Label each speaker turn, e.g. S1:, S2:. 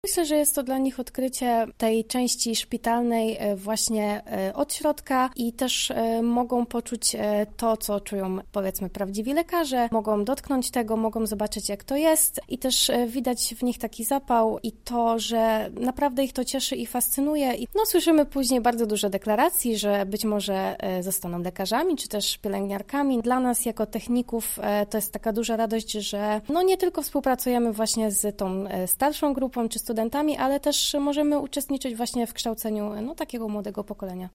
S1: Myślę, że jest to dla nich odkrycie tej części szpitalnej właśnie od środka i też mogą poczuć to, co czują, powiedzmy, prawdziwi lekarze, mogą dotknąć tego, mogą zobaczyć, jak to jest i też widać w nich taki zapał i to, że naprawdę ich to cieszy i fascynuje. I słyszymy później bardzo dużo deklaracji, że być może zostaną lekarzami, czy też pielęgniarkami. Dla nas jako techników to jest taka duża radość, że nie tylko współpracujemy właśnie z tą starszą grupą, czy studentami, ale też możemy uczestniczyć właśnie w kształceniu takiego młodego pokolenia.